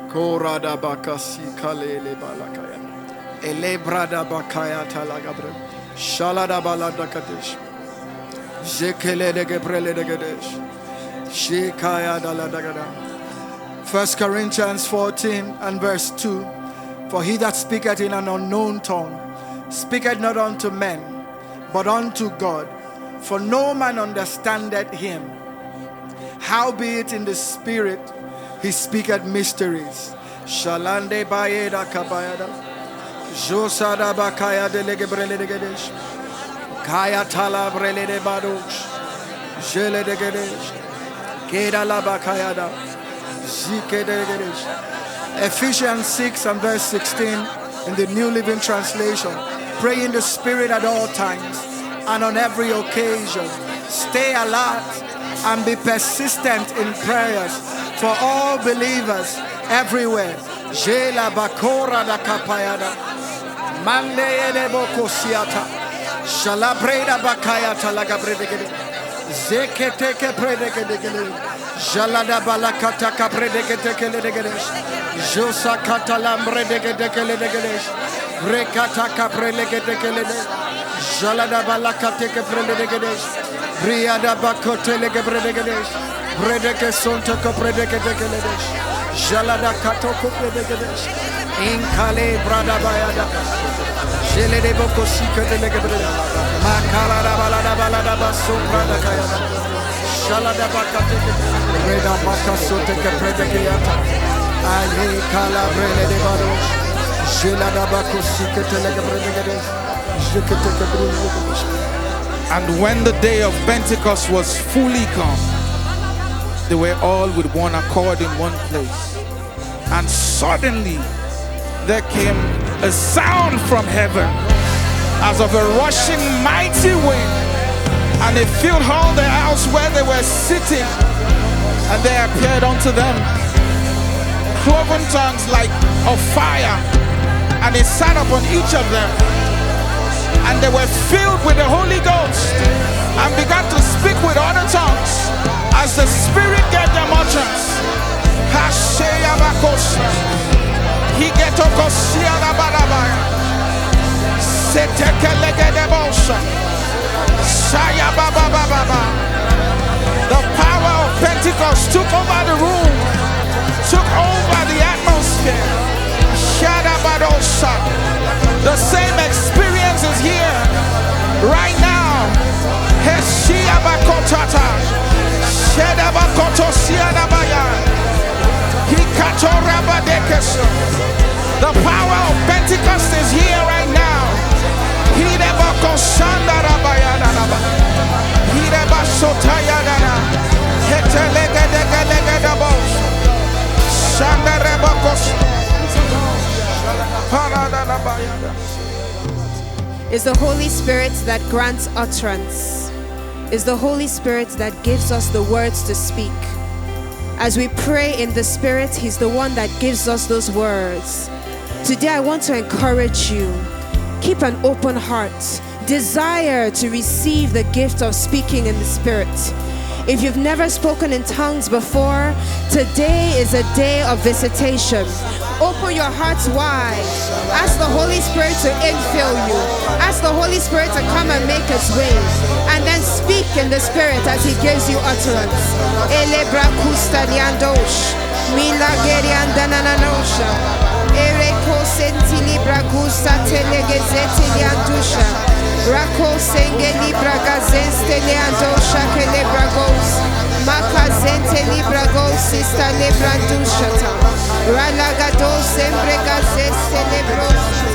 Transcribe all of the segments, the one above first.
Korada bakasi kalele balakaya. Elebrada bakaya talagabre. Shalada balada kadesh. Zekele de gebrele de gadesh. Shekaya daladagada. 1 Corinthians 14 and verse 2. For he that speaketh in an unknown tongue speaketh not unto men, but unto God. For no man understandeth him. Howbeit in the spirit he speaketh mysteries. Shalande bayeda kabayada. Josada bakaya de legebrele de gedesh. Kaya tala brele de badosh. Jele de gedesh. Keda la bakayada. Zike de gedesh. Ephesians 6 and verse 16 in the New Living Translation. Pray in the spirit at all times and on every occasion. Stay alert and be persistent in prayers for all believers everywhere. Jela bakora da kapayada. Mande ele bokosiata. Shalabreda bakayata lagabredegede. Zeketeke predegede. Jalada balakata kapredegede. Josa katalamredegede. Rekata kapredegede. Jalada balakate kapredegede. Riada bakotele gebredegede. Bredeke sonto kapredegede. Jalada katoko predegede. Inkale brada bayada. Jele de boko sika de legebreda. Makala da balada balada baso brada kayada. Shalada bakate reda bakasote ke predegeyata. Ale kala brele de bado. Jelada bako sika de legebreda. Jekete ke brede. And when the day of Pentecost was fully come, they were all with one accord in one place. And suddenly there came a sound from heaven as of a rushing mighty wind, and it filled all the house where they were sitting. And there appeared unto them cloven tongues like of fire, and it sat upon each of them. And they were filled with the Holy Ghost and began to speak with other tongues as the Spirit gave them utterance. He get to go see the barabaya. Seteke legede bosha. Shaya baba baba. The power of Pentecost took over the room, took over the atmosphere. Shada badosha. The same experience is here right now. Heshia bakotata. Sheda bakoto siana baya. The power of Pentecost is here right now. It's the Holy Spirit that grants utterance. It's the Holy Spirit that gives us the words to speak. As we pray in the Spirit, He's the one that gives us those words. Today I want to encourage you. Keep an open heart. Desire to receive the gift of speaking in the Spirit. If you've never spoken in tongues before, today is a day of visitation. Open your hearts wide. Ask the Holy Spirit to infill you. Ask the Holy Spirit to come and make His way. And then speak in the Spirit as He gives you utterance. Elebra kusta liandosh. Mila geriandananosha. Ereko senti libra gusta telegezeti liandusha. Rako senge libra gazeste liandosha ke libra gos. Makazente libra gos sista libra dushata. Ralagado sempre gazeste libra.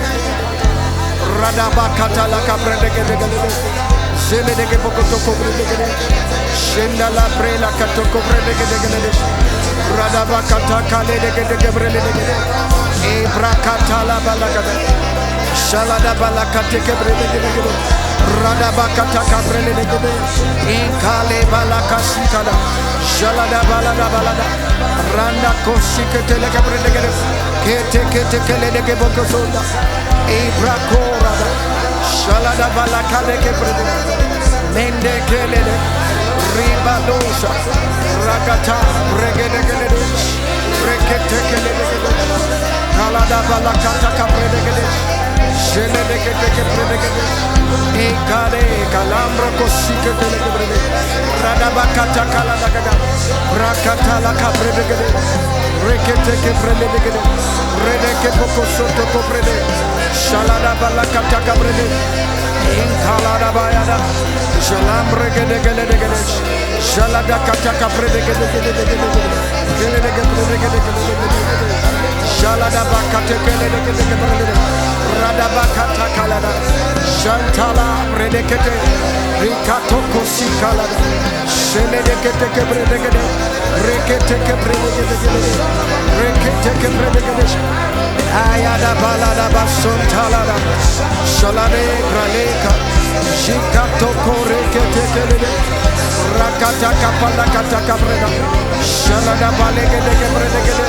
Radabakata la capredegede. Zele de bokoto cobredegede. Shenda la brela katoko predegede. Radabakata kale de gebredegede. Ebrakata la balagada. Shalada balakate gebredegede. Radabakata kabredegede. Inkale balakasikada. Shalada balada. Randa kosikete le gebredegede. Kete kele de bokotonda. Ibrakorada. Shalada balakade gebredegede. Mende kelele. Ribadosa. Rakata regedegede. Kalada balakata kapredegede. Sheledegede predegede. Ekade kalambro kosike delegede. Radabakata kaladagada. Brakata la kapredegede. Rekete kepredegede. Redeke pokosoto koprede. Shalada balakata kaprede. Inkalada bayada. Shalambre gede gede gede. Shalada kata kaprede gede gede gede gede. Gede gede gede gede. Shalada bakate gede gede gede gede. Radabakata kalada. Shantala redekete. Rikato kosi kalada. Sheledekete keprede gede. Rekete keprede gede gede. Rekete keprede gede. Ayada balada basontalada. Shalade braleka. Shikato korekete kelede. Rakata kapala kata kapreda. Shalada balegede keprede gede.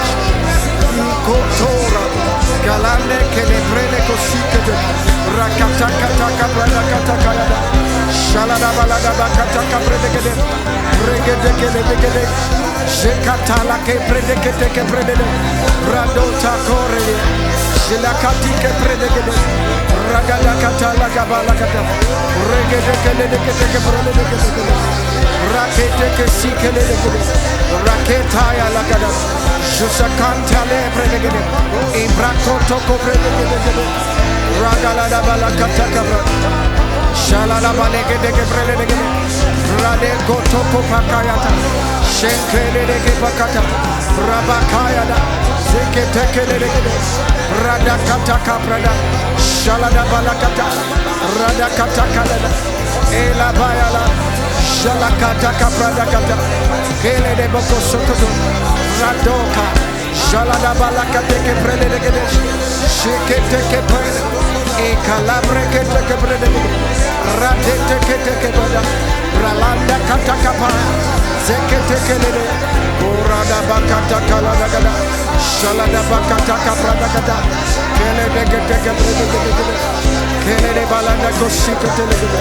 Kotora galande kele prele kosikete. Rakata kata kapreda kata kayada. Shalada balada bakata kaprede gede. Regede kele gede. Shekata la keprede kete keprede. Radota kore. Shilakati keprede gede. Ragada kata la gabala kata. Regede kele gede keprede gede. Rakete kesikele gede. Raketa ya la gada. Shusakanta le prede gede. Ibrakoto ko prede gede. Ragala da bala kata kabra. Shalala balege de keprede gede. Rade koto ko pakayata. Shenkele de kepakata. Rabakaya da. Zekete kele gede. Rada kata kaprada. Shalada balakata. Rada kata kalada. Ela bayala. Shalakata kaprada kata. Kele de boko sokoto. Radoka. Shalada balakate keprede gede. Shekete keprede. E calabre kete keprede gede. Radete kete keprada. Ralanda kata kapaya. Zekete kelede. Orada bakata kalada gada. Shalada bakata kaprada gada. Kelede kete keprede gede. Kelede balada koshika telegede.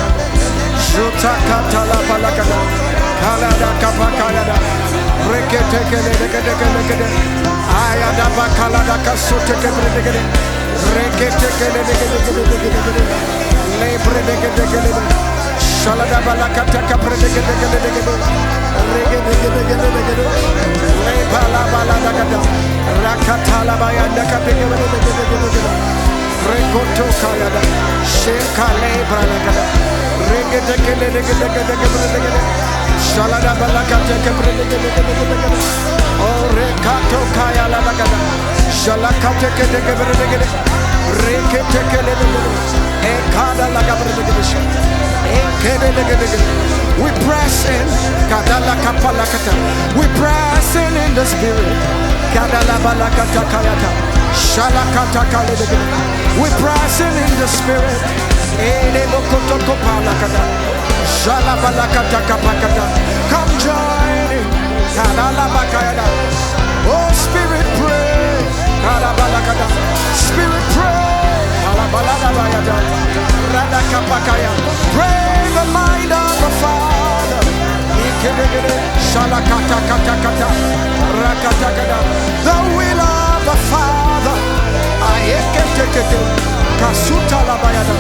Juta kata la balagada. Kalada kapakayada. Rekete kelede gede. Ayada bakalada kasote keprede gede. Rekete kelede gede. Lebre gede. Shalada balakata kaprede gede. Regede. Le bala gada. Rakata la bayanda kapege gede. Rekoto kayada. Shekale bralagada. Regede gede. Shalada balakata kaprede gede. Oh rekato kayala gada. Shalakate gede. Rekete gede. Ekada la gede. We press in, kadala kapalakata. We press in the spirit, kadala balakata kayata, shalakata kalede. We press in the spirit, ele bokoto kopalakata, shalabalakata kapakata. Come join in, kadala bakayada. Oh spirit pray, kadabalakata. Spirit pray, kadabalada bayada, rada kapakaya. Pray the mind of the Father. Shalakata kata kata. Rakata kata. The will of the Father. Ayekete kasuta la bayada.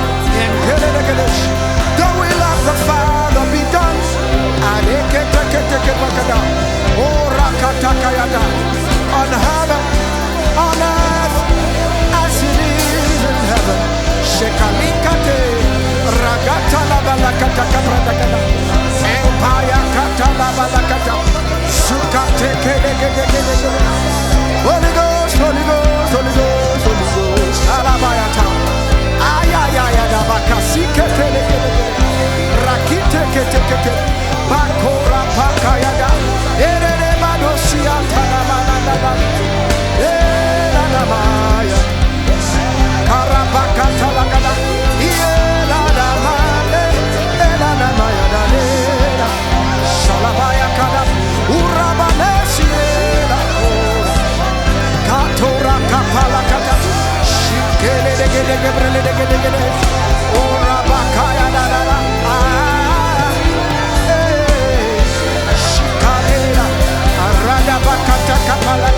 The will of the Father be done. Ayekete bakada. Oh rakata kayada. On heaven, on earth, as it is in heaven. Shekalikate. Ragata la balakata kabradakata. Empire kata la balakata. Sukate kede. Holy Ghost. Alabayata. Ayaya da bakasike kede. Rakite kete. Bakora pakayada. Erere madosia tanamananda. Eranamaya. Karabakata la gada. Shalabaya kada urabanesiela katora kapala kata shikele de urabakaya da shikadera arada bakata kapala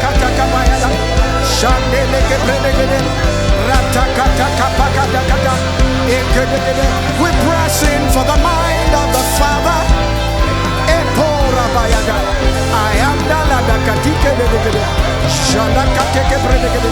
We press in for the mind of the Father. Ayanda la katike de shalakateke predegede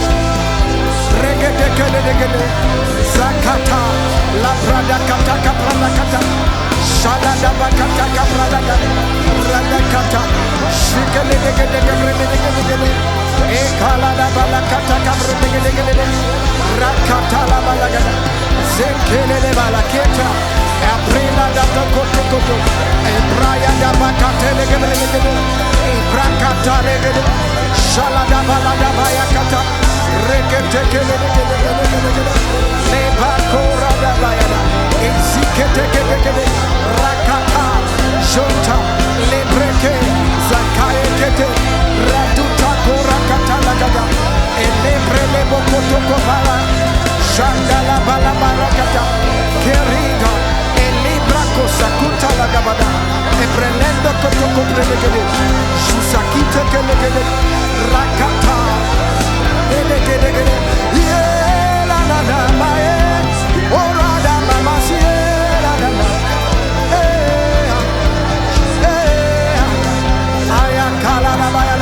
regedeke zakata la prada kataka prada kata shalada bakata prada prada kata shikele degede predegede ekala da balakata predegede rakata la balagada zekele le balaketa aprila da koto ebraya da bakate legede Brakata legede, shalada balada bayakata, rekete legede, lebakora da bayada, ezikete legede, rakata, shota, lebreke, zakaye kete, raduta korakata lagada, elebre lebokoto kobala, shandala bala barakata, keriga, elibrako sakuta lagabada, ebrelendo koto legede. Shusakite kelegede rakata legede ye la la la mae orada mama sie la la la ayakala la baya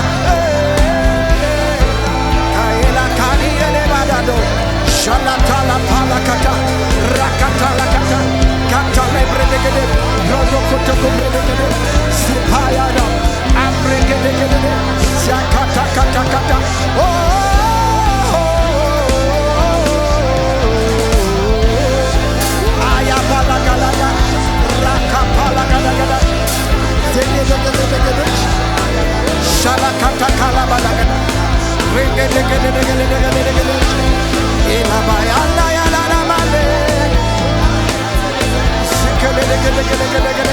kaela kani ele badado shalata la pala kata rakata la kata kata lebre legede rodo koto legede sipaya da Amregedegede, Zakata kata kata. Ayabala galada, rakapala galada. Zegedegedegede, shalakata kalabala gada. Regedegedegedegede. Ilabayanda yalana male. Zikedegedegedegede.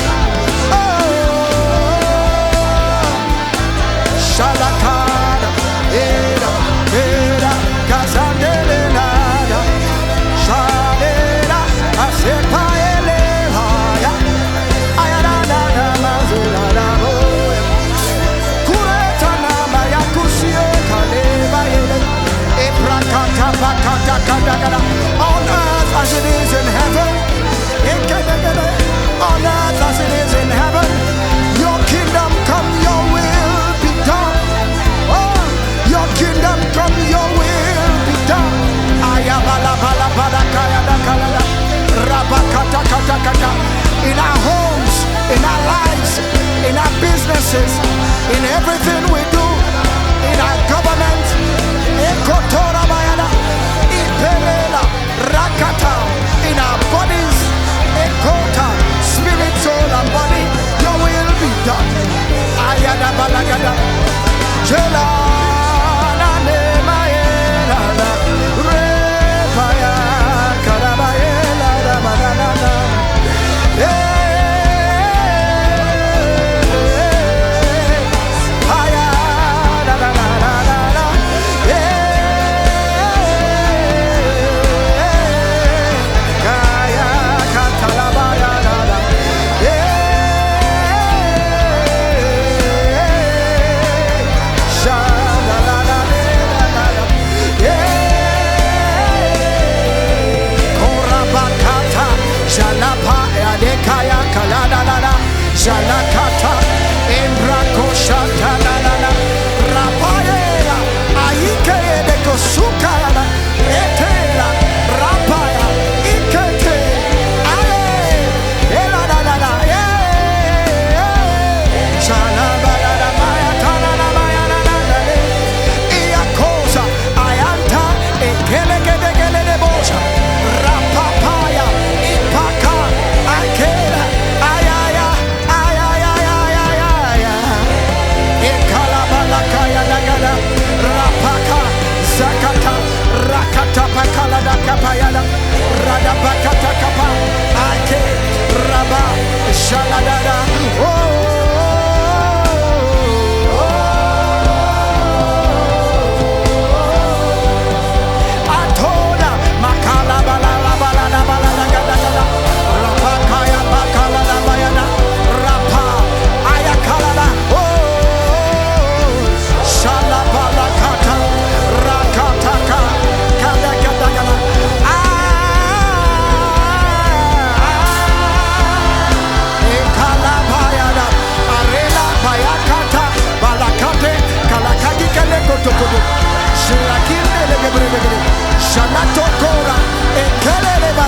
Shalakada, era, casandele nada, shalera, asepa elevaya, ayana mazela boya, kureta nama ya kusie kaleva ele, ebrakata bakata kadagada, on earth as it is in heaven, on earth as it is in heaven, your kingdom come, your will be done. Oh, your kingdom come, your will be done. Ayabala bala bala kaya da kala da, rabakata kata kata. In our homes, in our lives, in our businesses, in everything we do, in our government, ekotora bayada, ipelela, rakata, in our bodies, ekota, spirit, soul, and body, your will be done. Ayada balagada, jelana ne maela na, repaya karabaela da manana. Ayada la la la la la, kaya katalabaya la la. Kaya kalada la la, jalakata, embrako shata la la la, rapaya, aike de kosuka la, etela, rapaya, ikete, ale, ela la la la, shalaba la la maya, tala la maya la la la, iya cosa, ayanta, ekele gede de bocha, rapapaya, ipaka. Akela, ayaya, ayaya, ayaya, ekalabala kaya nagala, rapaka, zakata, rakata pakala da kapayala, radabakata kapa, ake, raba, shaladada, atoda, makala bala bala bala bala gada. Rapakaya bakala da bayana, rapa ayakala da, shalabala kata, rakata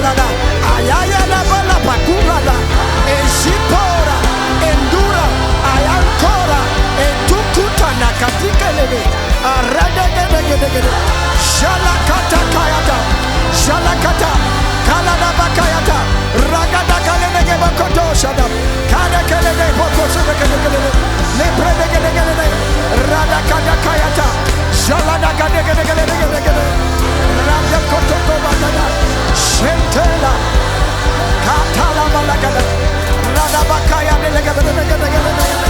Shalada, Ayayada Bala Bakurada, Eshipora, Endura, Ayankora, Etukuta Nakatika Lebe, Aradegedegede, Shalakata Kayata, Shalakata, Kalada Bakayata, Ragada Kalege Bakoto Shada, Kada Kelege Boko Shadakele, Lepredegede, Rada Kada Kayata, Shalada Kadegede, Rada Kotoko Batana, Shentela, Katala Balagada, Rada Bakaya Delegade.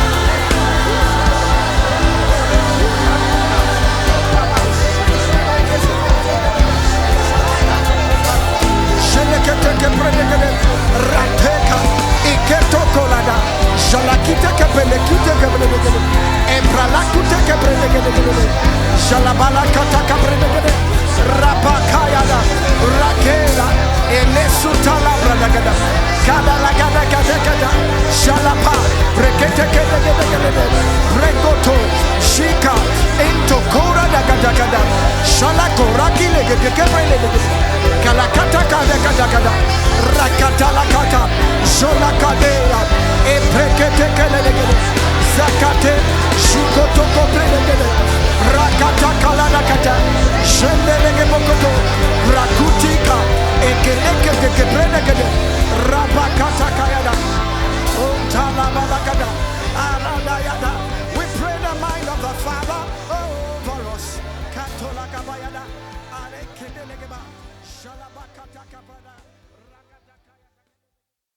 Rateka, Iketo Colada, Shalakita Capelekita Capelekade, Ebralakute Capelekade, Shalabala Kata Capelekade, Rapakayada, Rakela, Elesutala Bragada, Kadalagada Kadekada, Shalapa, Rekete Kadekade, Rekoto, Shika, Into Kora Dagadagada, Shalakoraki Legate, Kalakata Kadekada, Rakatalakata, Sholakadea, Eprekete Kadekade, Zakate, Shikoto Kopredekade, Rakata Kalanakata, Shendelege Bokoto, Rakutika, Ekeleke Kepredekade, Rabakata Kayada, Ontalabalakada, Aradayada. We pray the mind of the Father over us. Katolakabayada, Alekedelegeba, Shalabakata Kapada.